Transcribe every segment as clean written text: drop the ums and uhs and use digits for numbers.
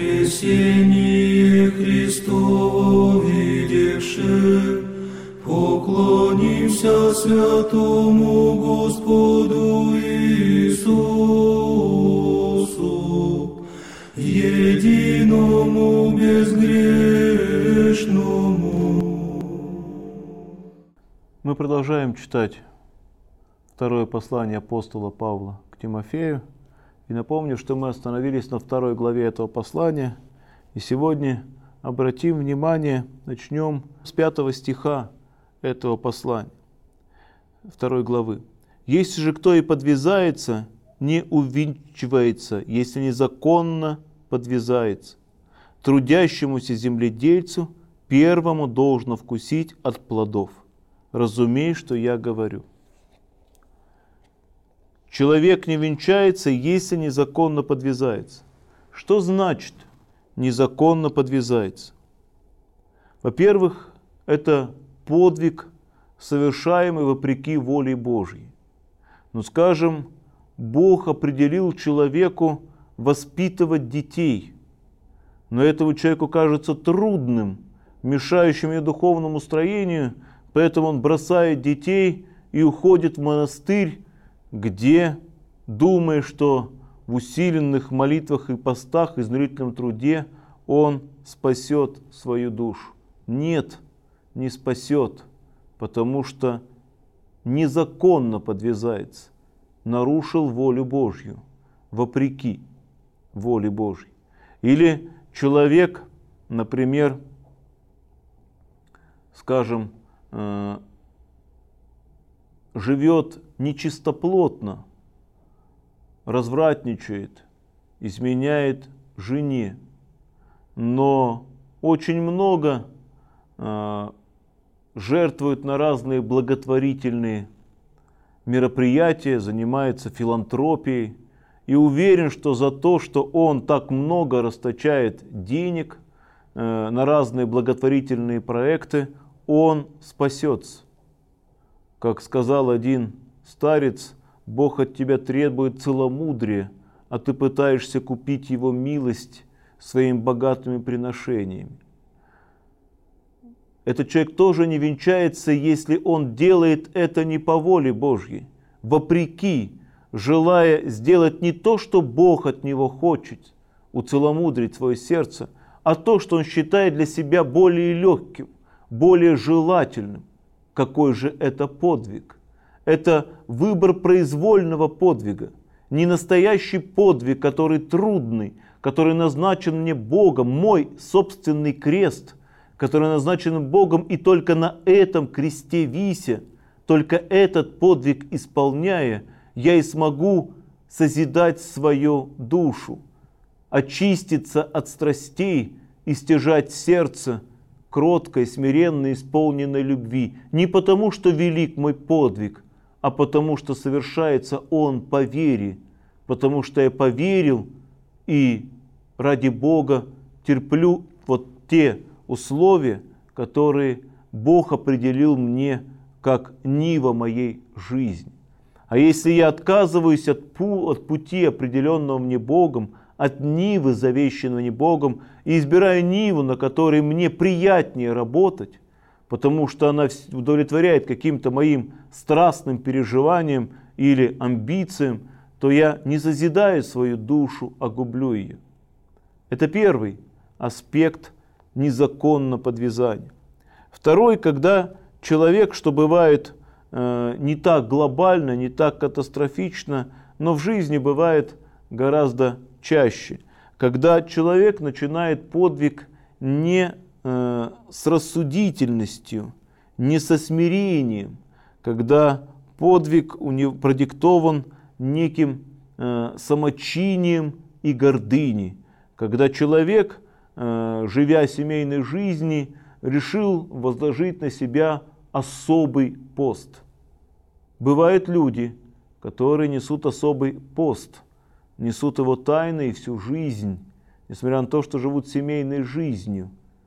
воскресение Христово видевши, поклонимся святому Господу Иисусу, единому безгрешному. Мы продолжаем читать второе послание апостола Павла к Тимофею. И напомню, что мы остановились на 2 главе этого послания. И сегодня обратим внимание, начнем с 5 стиха этого послания, 2 главы. «Если же кто и подвязается, не увенчивается, если незаконно подвязается. Трудящемуся земледельцу первому должно вкусить от плодов. Разумей, что я говорю». Человек не венчается, если незаконно подвязается. Что значит незаконно подвязается? Во-первых, это подвиг, совершаемый вопреки воле Божьей. Ну, скажем, Бог определил человеку воспитывать детей, но этому человеку кажется трудным, мешающим ее духовному строению, поэтому он бросает детей и уходит в монастырь, где, думая, что в усиленных молитвах и постах, и изнурительном труде он спасет свою душу. Нет, не спасет, потому что незаконно подвязается, нарушил волю Божью, вопреки воле Божьей. Или человек, например, скажем, живет нечистоплотно, развратничает, изменяет жене, но очень много жертвует на разные благотворительные мероприятия, занимается филантропией и уверен, что за то, что он так много расточает денег на разные благотворительные проекты, он спасется. Как сказал один старец, Бог от тебя требует целомудрия, а ты пытаешься купить его милость своими богатыми приношениями. Этот человек тоже не венчается, если он делает это не по воле Божьей, вопреки, желая сделать не то, что Бог от него хочет, уцеломудрить свое сердце, а то, что он считает для себя более легким, более желательным. Какой же это подвиг? Это выбор произвольного подвига, не настоящий подвиг, который трудный, который назначен мне Богом, мой собственный крест, который назначен Богом, и только на этом кресте вися, только этот подвиг исполняя, я и смогу созидать свою душу, очиститься от страстей и стяжать сердце кроткой, смиренной, исполненной любви. Не потому, что велик мой подвиг, а потому, что совершается он по вере, потому что я поверил и ради Бога терплю вот те условия, которые Бог определил мне как нива моей жизни. А если я отказываюсь от пути, определенного мне Богом, от нивы, завещанной мне Богом, и избираю ниву, на которой мне приятнее работать, потому что она удовлетворяет каким-то моим страстным переживаниям или амбициям, то я не созидаю свою душу, а гублю ее. Это первый аспект незаконного подвязания. Второй, когда человек, что бывает не так глобально, не так катастрофично, но в жизни бывает гораздо чаще, когда человек начинает подвиг не с рассудительностью, не со смирением, когда подвиг у него продиктован неким самочинием и гордыней, когда человек, живя семейной жизнью, решил возложить на себя особый пост. Бывают люди, которые несут особый пост, несут его тайно и всю жизнь, несмотря на то, что живут семейной жизнью.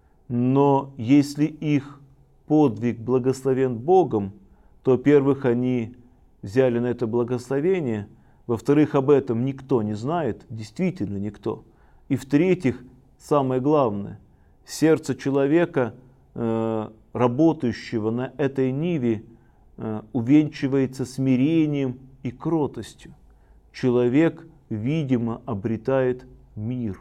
Но если их подвиг благословен Богом, то, во-первых, они взяли на это благословение, во-вторых, об этом никто не знает, действительно никто. И в-третьих, самое главное, сердце человека, работающего на этой ниве, увенчивается смирением и кротостью. Человек, видимо, обретает мир.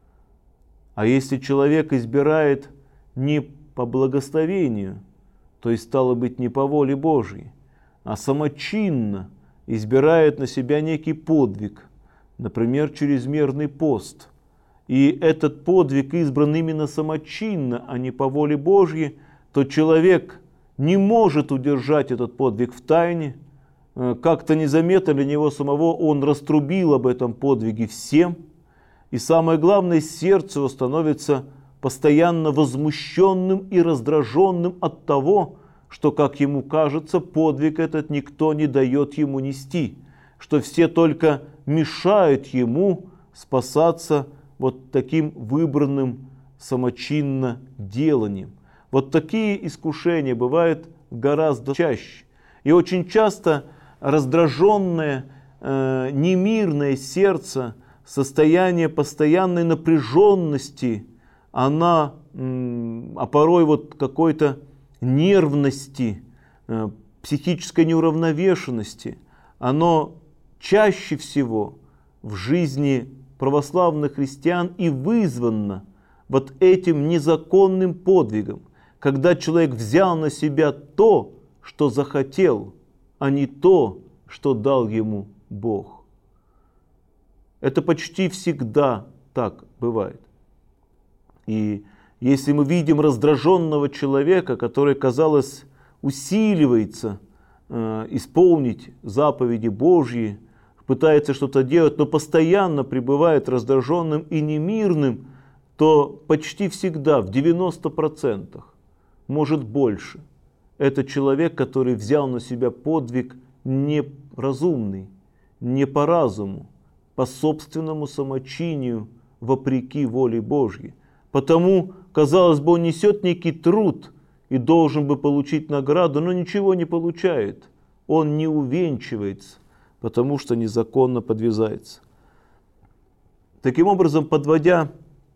А если человек избирает не по благословению, то есть стало быть не по воле Божьей, а самочинно избирает на себя некий подвиг, например, чрезмерный пост, и этот подвиг избран именно самочинно, а не по воле Божьей, то человек не может удержать этот подвиг в тайне. Как-то незаметно для него самого он раструбил об этом подвиге всем. И самое главное, сердце его становится постоянно возмущенным и раздраженным от того, что, как ему кажется, подвиг этот никто не дает ему нести, что все только мешают ему спасаться вот таким выбранным самочинно деланием. Вот такие искушения бывают гораздо чаще. И очень часто раздраженное, немирное сердце, состояние постоянной напряженности, а порой вот какой-то нервности, психической неуравновешенности, оно чаще всего в жизни православных христиан и вызвано вот этим незаконным подвигом, когда человек взял на себя то, что захотел, а не то, что дал ему Бог. Это почти всегда так бывает. И если мы видим раздраженного человека, который, казалось, усиливается исполнить заповеди Божьи, пытается что-то делать, но постоянно пребывает раздраженным и немирным, то почти всегда, в 90%, может больше, это человек, который взял на себя подвиг неразумный, не по разуму, по собственному самочинию, вопреки воле Божьей. Потому, казалось бы, он несет некий труд и должен бы получить награду, но ничего не получает. Он не увенчивается, потому что незаконно подвязается. Таким образом, подводя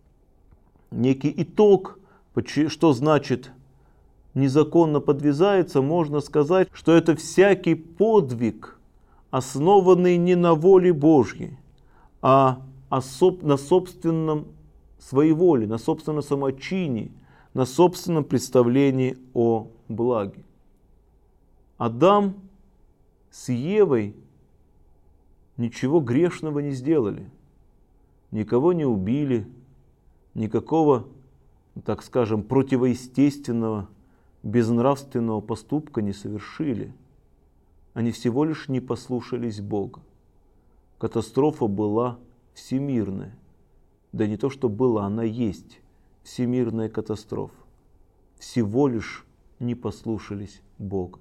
некий итог, что значит незаконно подвязается, можно сказать, что это всякий подвиг, основанный не на воле Божьей, а на собственном своеволии, на собственном самочине, на собственном представлении о благе. Адам с Евой ничего грешного не сделали, никого не убили, никакого, так скажем, противоестественного, безнравственного поступка не совершили. Они всего лишь не послушались Бога. Катастрофа была всемирная. Да не то, что была, она есть всемирная катастрофа. Всего лишь не послушались Бога.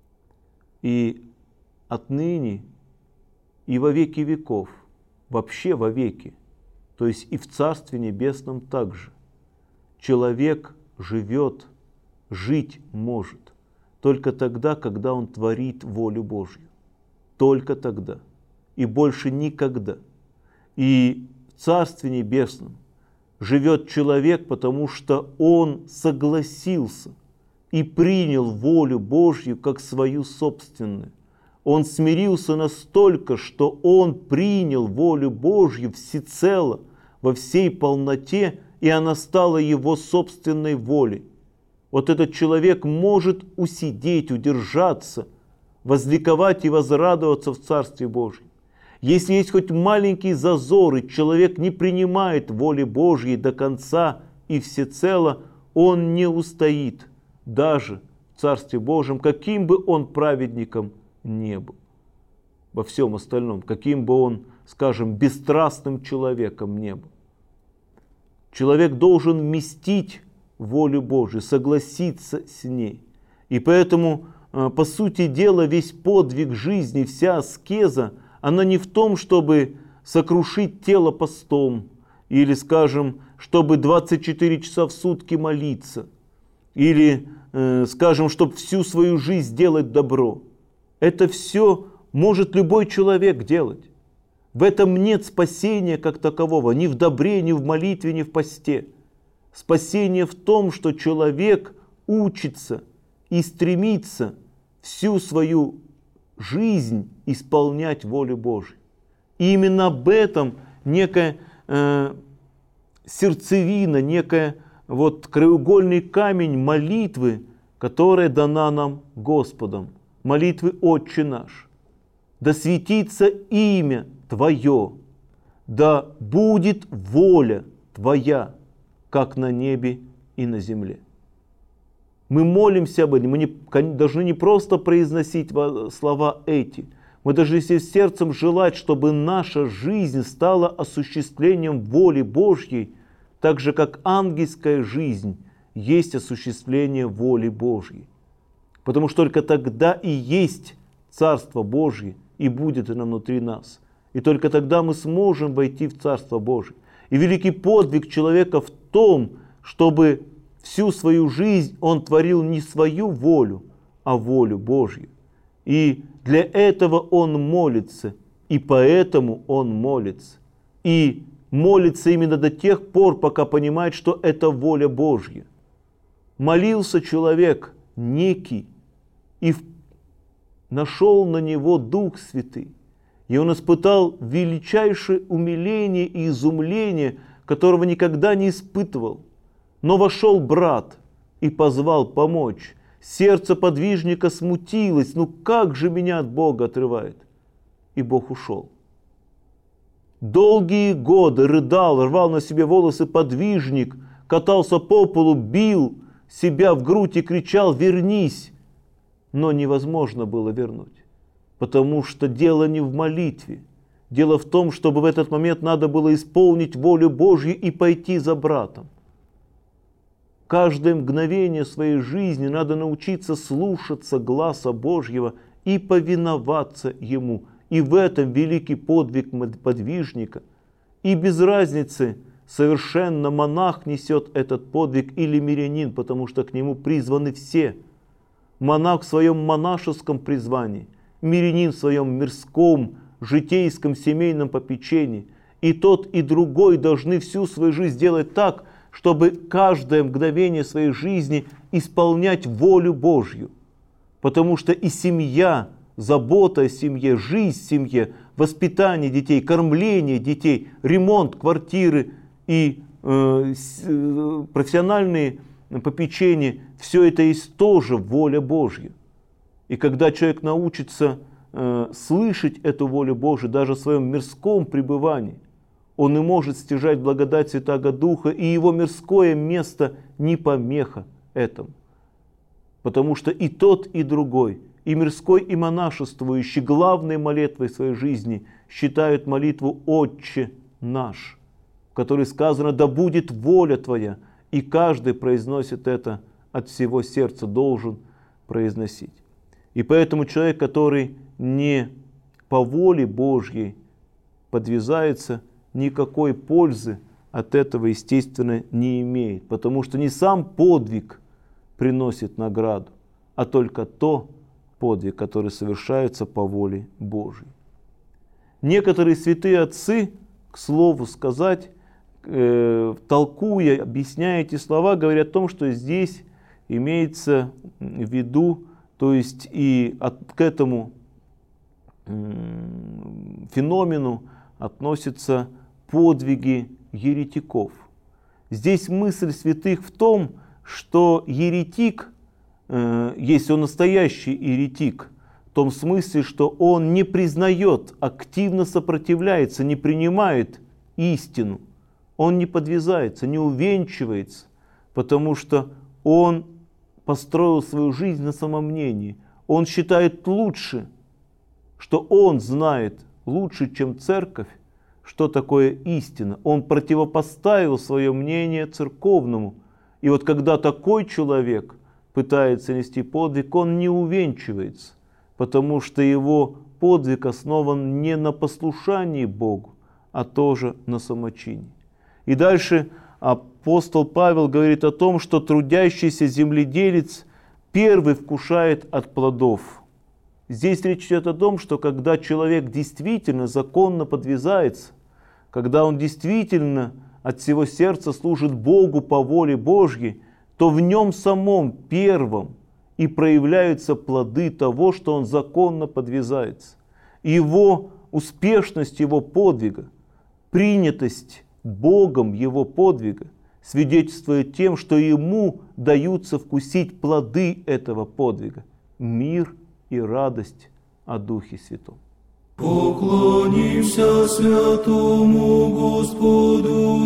И отныне и во веки веков, вообще во веки, то есть и в Царстве Небесном также, человек живет, жить может только тогда, когда он творит волю Божью. Только тогда. И больше никогда. И в Царстве Небесном живет человек, потому что он согласился и принял волю Божью как свою собственную. Он смирился настолько, что он принял волю Божью всецело, во всей полноте, и она стала его собственной волей. Вот этот человек может усидеть, удержаться, возликовать и возрадоваться в Царстве Божьем. Если есть хоть маленький зазор, и человек не принимает воли Божьей до конца и всецело, он не устоит даже в Царстве Божьем, каким бы он праведником не был. Во всем остальном, каким бы он, скажем, бесстрастным человеком не был. Человек должен вместить волю Божию, согласиться с ней. И поэтому, по сути дела, весь подвиг жизни, вся аскеза, она не в том, чтобы сокрушить тело постом, или, скажем, чтобы 24 часа в сутки молиться, или, скажем, чтобы всю свою жизнь делать добро. Это все может любой человек делать. В этом нет спасения как такового, ни в добре, ни в молитве, ни в посте. Спасение в том, что человек учится и стремится всю свою жизнь исполнять волю Божью. И именно об этом некая сердцевина, некая краеугольный камень молитвы, которая дана нам Господом. Молитвы «Отче наш». Да светится имя Твое, да будет воля Твоя, как на небе и на земле. Мы молимся об этом, мы должны не просто произносить слова эти, мы должны всем сердцем желать, чтобы наша жизнь стала осуществлением воли Божьей, так же как ангельская жизнь есть осуществление воли Божьей. Потому что только тогда и есть Царство Божье, и будет оно внутри нас. И только тогда мы сможем войти в Царство Божие. И великий подвиг человека в том, чтобы всю свою жизнь он творил не свою волю, а волю Божью. И для этого он молится, и поэтому он молится. И молится именно до тех пор, пока понимает, что это воля Божья. Молился человек некий, и нашел на него Дух Святый. И он испытал величайшее умиление и изумление, которого никогда не испытывал. Но вошел брат и позвал помочь. Сердце подвижника смутилось. Ну как же меня от Бога отрывает? И Бог ушел. Долгие годы рыдал, рвал на себе волосы подвижник, катался по полу, бил себя в грудь и кричал: «Вернись!» Но невозможно было вернуть, потому что дело не в молитве. Дело в том, чтобы в этот момент надо было исполнить волю Божью и пойти за братом. Каждое мгновение своей жизни надо научиться слушаться гласа Божьего и повиноваться Ему. И в этом великий подвиг подвижника. И без разницы, совершенно монах несет этот подвиг или мирянин, потому что к нему призваны все. Монах в своем монашеском призвании, мирянин в своем мирском, житейском, семейном попечении. И тот, и другой должны всю свою жизнь делать так, чтобы каждое мгновение своей жизни исполнять волю Божью. Потому что и семья, забота о семье, жизнь в семье, воспитание детей, кормление детей, ремонт квартиры и профессиональные попечения, все это есть тоже воля Божья. И когда человек научится слышать эту волю Божию даже в своем мирском пребывании, он и может стяжать благодать Святаго Духа, и его мирское место не помеха этому. Потому что и тот, и другой, и мирской, и монашествующий, главной молитвой своей жизни считают молитву «Отче наш», в которой сказано: «Да будет воля Твоя». И каждый произносит это от всего сердца, должен произносить. И поэтому человек, который не по воле Божьей подвязается, никакой пользы от этого, естественно, не имеет. Потому что не сам подвиг приносит награду, а только то подвиг, который совершается по воле Божьей. Некоторые святые отцы, к слову сказать, толкуя, объясняя эти слова, говорят о том, что здесь имеется в виду, то есть и к этому феномену относятся подвиги еретиков. Здесь мысль святых в том, что еретик, если он настоящий еретик, в том смысле, что он не признает, активно сопротивляется, не принимает истину, он не подвязается, не увенчивается, потому что он построил свою жизнь на самомнении. Он считает лучше, что он знает лучше, чем церковь, что такое истина. Он противопоставил свое мнение церковному. И вот когда такой человек пытается нести подвиг, он не увенчивается, потому что его подвиг основан не на послушании Богу, а тоже на самочинии. И дальше апостол Павел говорит о том, что трудящийся земледелец первый вкушает от плодов Здесь речь идет о том, что когда человек действительно законно подвязается, когда он действительно от всего сердца служит Богу по воле Божьей, то в нем самом первом и проявляются плоды того, что он законно подвязается. Его успешность его подвига, принятость Богом его подвига свидетельствует тем, что ему даются вкусить плоды этого подвига. Мир и радость о Духе Святом. Поклонимся святому Господу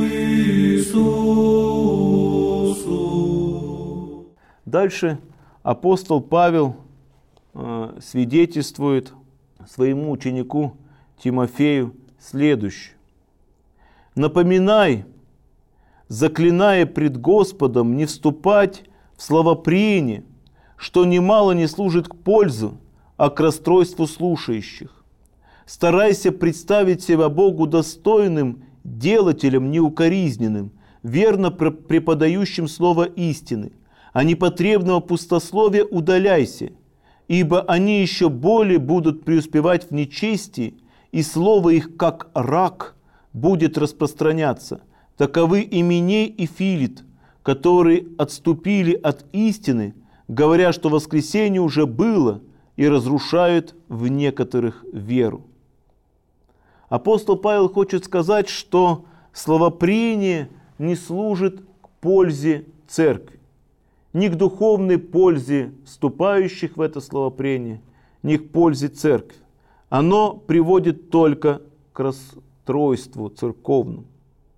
Иисусу. Дальше апостол Павел свидетельствует своему ученику Тимофею следующее. «Напоминай, заклиная пред Господом, не вступать в словопрение, что немало не служит к пользу, а к расстройству слушающих. Старайся представить себя Богу достойным, делателем неукоризненным, верно преподающим слово истины, а непотребного пустословия удаляйся, ибо они еще более будут преуспевать в нечестии, и слово их, как рак, будет распространяться. Таковы Именей и Филит, которые отступили от истины, говоря, что воскресение уже было, и разрушают в некоторых веру». Апостол Павел хочет сказать, что словопрение не служит к пользе церкви, ни к духовной пользе вступающих в это словопрение, ни к пользе церкви. Оно приводит только к расстройству церковному.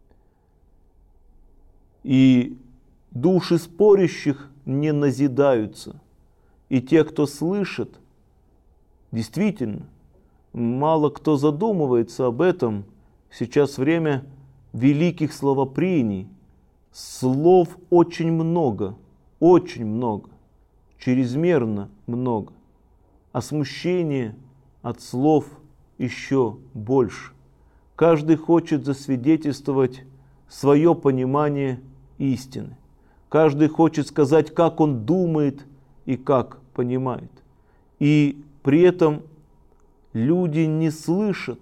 И души спорящих не назидаются. И те, кто слышит, действительно, мало кто задумывается об этом. Сейчас время великих словопрений. Слов очень много, чрезмерно много. А смущение от слов еще больше. Каждый хочет засвидетельствовать свое понимание истины. Каждый хочет сказать, как он думает и как понимает. И при этом люди не слышат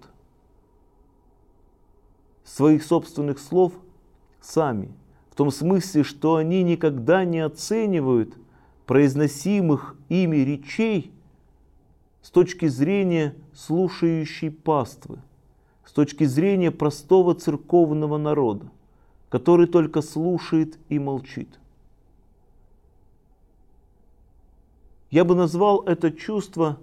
своих собственных слов сами. В том смысле, что они никогда не оценивают произносимых ими речей с точки зрения слушающей паствы, с точки зрения простого церковного народа, который только слушает и молчит. Я бы назвал это чувство,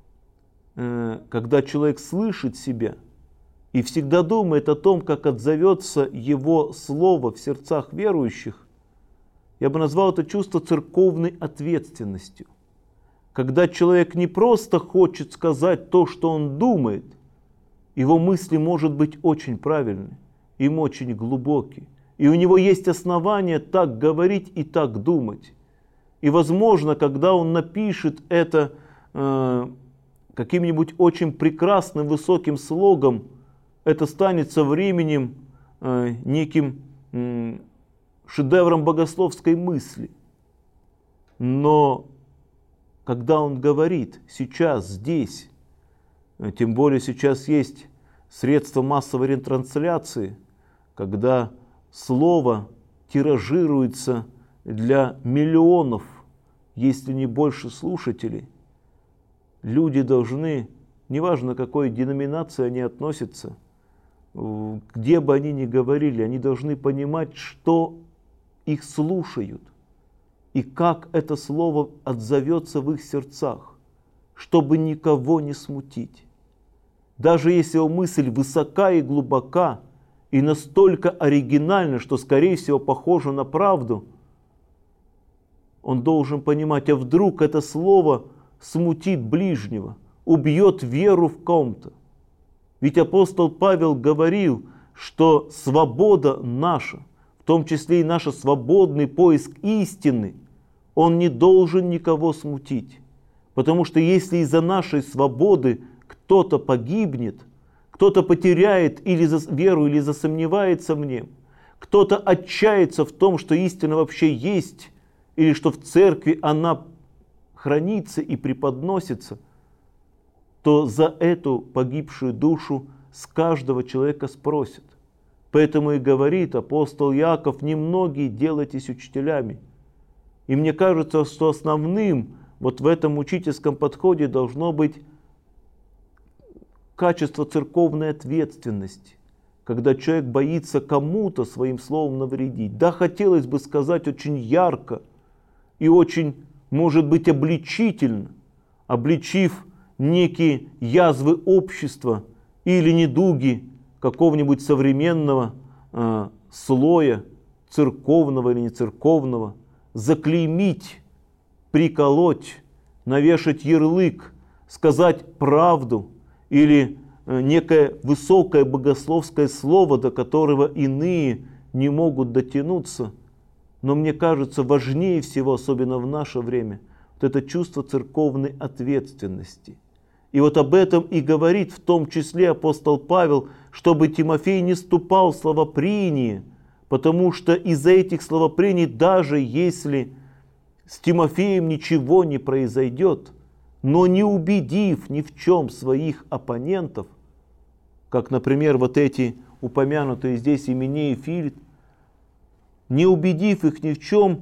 когда человек слышит себя и всегда думает о том, как отзовется его слово в сердцах верующих, я бы назвал это чувство церковной ответственностью. Когда человек не просто хочет сказать то, что он думает, его мысли может быть очень правильны, им очень глубокие, и у него есть основания так говорить и так думать. И возможно, когда он напишет это каким-нибудь очень прекрасным высоким слогом, это станет со временем неким шедевром богословской мысли. Но когда он говорит сейчас, здесь, тем более сейчас есть средства массовой ретрансляции, когда слово тиражируется для миллионов, если не больше слушателей, люди должны, неважно к какой деноминации они относятся, где бы они ни говорили, они должны понимать, что их слушают и как это слово отзовется в их сердцах, чтобы никого не смутить. Даже если его мысль высока и глубока и настолько оригинальна, что, скорее всего, похожа на правду, он должен понимать, а вдруг это слово смутит ближнего, убьет веру в ком-то. Ведь апостол Павел говорил, что свобода наша, в том числе и наш свободный поиск истины, он не должен никого смутить. Потому что если из-за нашей свободы кто-то погибнет, кто-то потеряет или веру, или засомневается в нем, кто-то отчается в том, что истина вообще есть, или что в церкви она хранится и преподносится, то за эту погибшую душу с каждого человека спросят. Поэтому и говорит апостол Иаков: немногие делайтесь учителями. И мне кажется, что основным вот в этом учительском подходе должно быть качество церковной ответственности, когда человек боится кому-то своим словом навредить. Да, хотелось бы сказать очень ярко и очень, может быть, обличительно, обличив некие язвы общества или недуги какого-нибудь современного слоя, церковного или нецерковного, заклеймить, приколоть, навешать ярлык, сказать правду или некое высокое богословское слово, до которого иные не могут дотянуться. Но мне кажется, важнее всего, особенно в наше время, вот это чувство церковной ответственности. И вот об этом и говорит в том числе апостол Павел, чтобы Тимофей не ступал в словопрение, потому что из-за этих словопрений, даже если с Тимофеем ничего не произойдет, но не убедив ни в чем своих оппонентов, как, например, вот эти упомянутые здесь Именей и Филит, не убедив их ни в чем,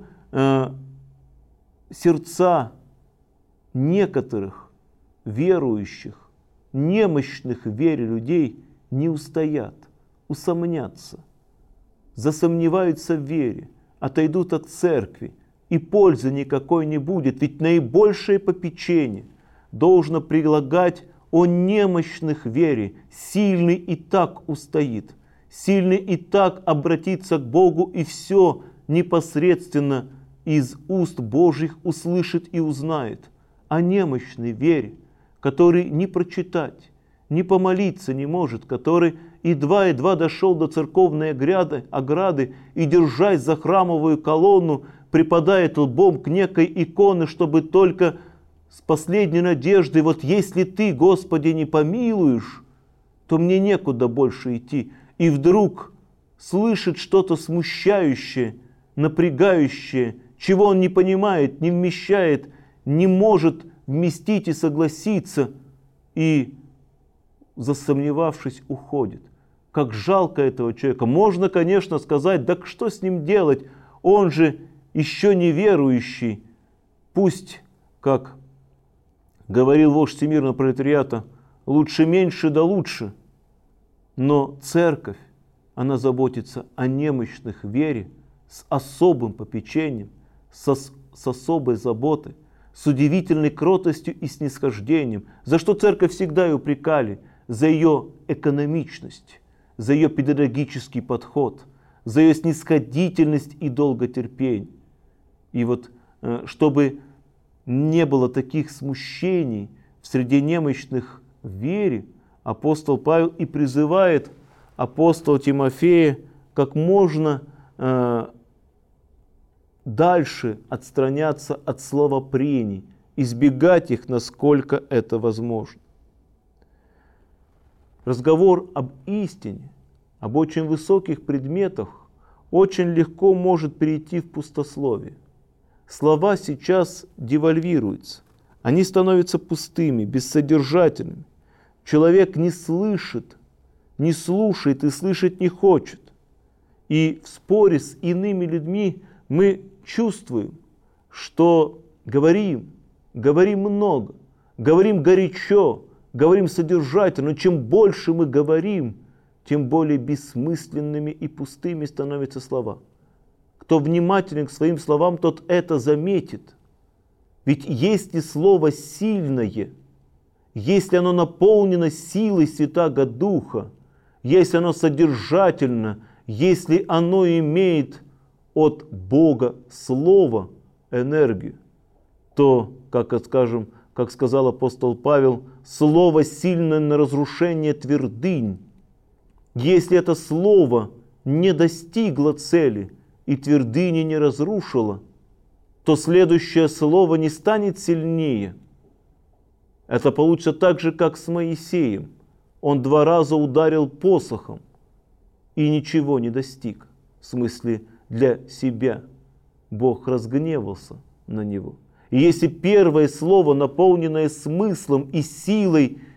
сердца некоторых верующих, немощных в вере людей не устоят, усомнятся, засомневаются в вере, отойдут от церкви, и пользы никакой не будет. Ведь наибольшее попечение должно прилагать о немощных в вере. Сильный и так устоит, сильный и так обратится к Богу и все непосредственно из уст Божьих услышит и узнает. А немощный в вере, который ни прочитать, ни помолиться не может, который едва-едва дошел до церковной ограды и, держась за храмовую колонну, припадает лбом к некой иконе, чтобы только с последней надеждой: вот если Ты, Господи, не помилуешь, то мне некуда больше идти. И вдруг слышит что-то смущающее, напрягающее, чего он не понимает, не вмещает, не может вместить и согласиться, и, засомневавшись, уходит. Как жалко этого человека. Можно, конечно, сказать: да что с ним делать, он же еще не верующий. Пусть, как говорил вождь всемирного пролетариата, лучше меньше да лучше. Но церковь, она заботится о немощных в вере с особым попечением, с особой заботой, с удивительной кротостью и снисхождением, за что церковь всегда и упрекали: за ее экономичность, за ее педагогический подход, за ее снисходительность и долготерпение. И вот чтобы не было таких смущений в среде немощных в вере, апостол Павел и призывает апостола Тимофея как можно дальше отстраняться от словопрений, избегать их, насколько это возможно. Разговор об истине, об очень высоких предметах очень легко может перейти в пустословие. Слова сейчас девальвируются, они становятся пустыми, бессодержательными. Человек не слышит, не слушает и слышать не хочет. И в споре с иными людьми мы чувствуем, что говорим много, говорим горячо, говорим содержательно. Но чем больше мы говорим, тем более бессмысленными и пустыми становятся слова. Кто внимателен к своим словам, тот это заметит. Ведь если слово сильное, если оно наполнено силой Святаго Духа, если оно содержательно, если оно имеет от Бога Слово энергию, то, как сказал апостол Павел, слово сильное на разрушение твердынь. Если это слово не достигло цели и твердыни не разрушило, то следующее слово не станет сильнее. Это получится так же, как с Моисеем. Он 2 раза ударил посохом и ничего не достиг. В смысле, для себя. Бог разгневался на него. И если первое слово, наполненное смыслом и силой,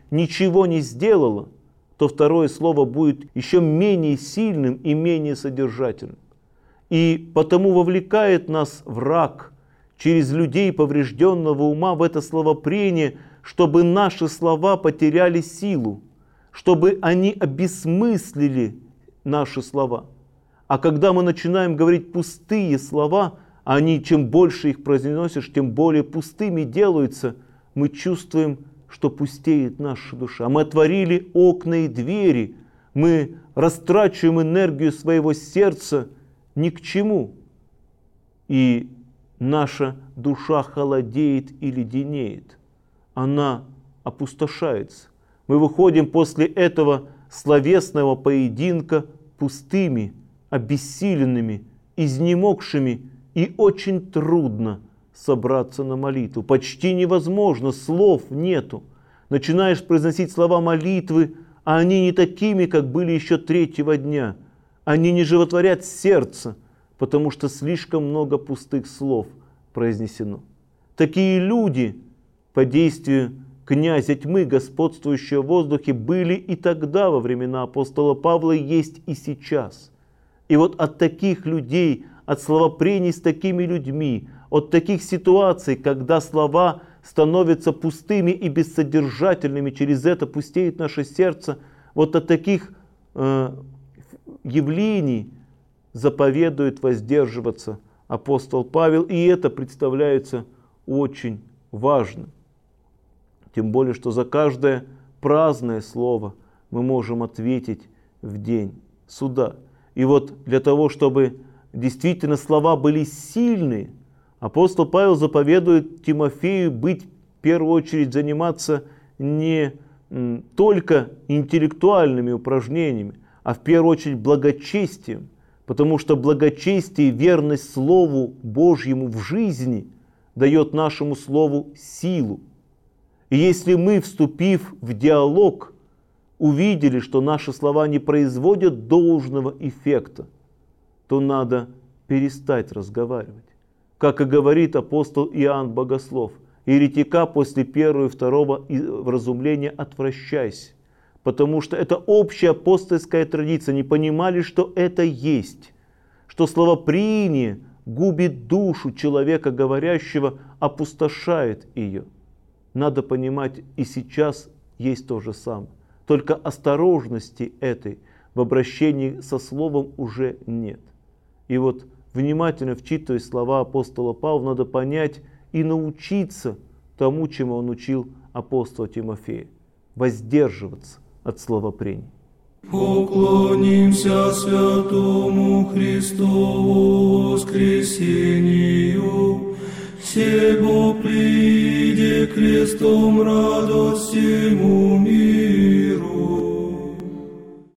ничего не сделало, то второе слово будет еще менее сильным и менее содержательным. И потому вовлекает нас враг через людей поврежденного ума в это словопрение, чтобы наши слова потеряли силу, чтобы они обесмыслили наши слова. А когда мы начинаем говорить пустые слова, они, чем больше их произносишь, тем более пустыми делаются, мы чувствуем, что пустеет наша душа. Мы отворили окна и двери, мы растрачиваем энергию своего сердца ни к чему. И наша душа холодеет и леденеет. Она опустошается. Мы выходим после этого словесного поединка пустыми, обессиленными, изнемогшими, и очень трудно собраться на молитву. Почти невозможно, слов нету. Начинаешь произносить слова молитвы, а они не такими, как были еще третьего дня. Они не животворят сердце, потому что слишком много пустых слов произнесено. Такие люди по действию князя тьмы, господствующего в воздухе, были и тогда, во времена апостола Павла, и есть и сейчас. И вот от таких людей, от словопрений с такими людьми, от таких ситуаций, когда слова становятся пустыми и бессодержательными, через это пустеет наше сердце, вот от таких явлений заповедует воздерживаться апостол Павел, и это представляется очень важным. Тем более, что за каждое праздное слово мы можем ответить в день суда. И вот для того, чтобы действительно слова были сильные, апостол Павел заповедует Тимофею быть, в первую очередь, заниматься не только интеллектуальными упражнениями, а в первую очередь благочестием. Потому что благочестие и верность Слову Божьему в жизни дает нашему Слову силу. И если мы, вступив в диалог, увидели, что наши слова не производят должного эффекта, то надо перестать разговаривать. Как и говорит апостол Иоанн Богослов: еретика после первого и второго вразумления отвращайся. Потому что это общая апостольская традиция. Не понимали, что это есть. Что словопрение губит душу человека говорящего, опустошает ее. Надо понимать, и сейчас есть то же самое. Только осторожности этой в обращении со словом уже нет. И вот, внимательно вчитывая слова апостола Павла, надо понять и научиться тому, чему он учил апостола Тимофея. Воздерживаться от словопрений. Поклонимся святому Христову воскресению, всего приди крестом радость ему.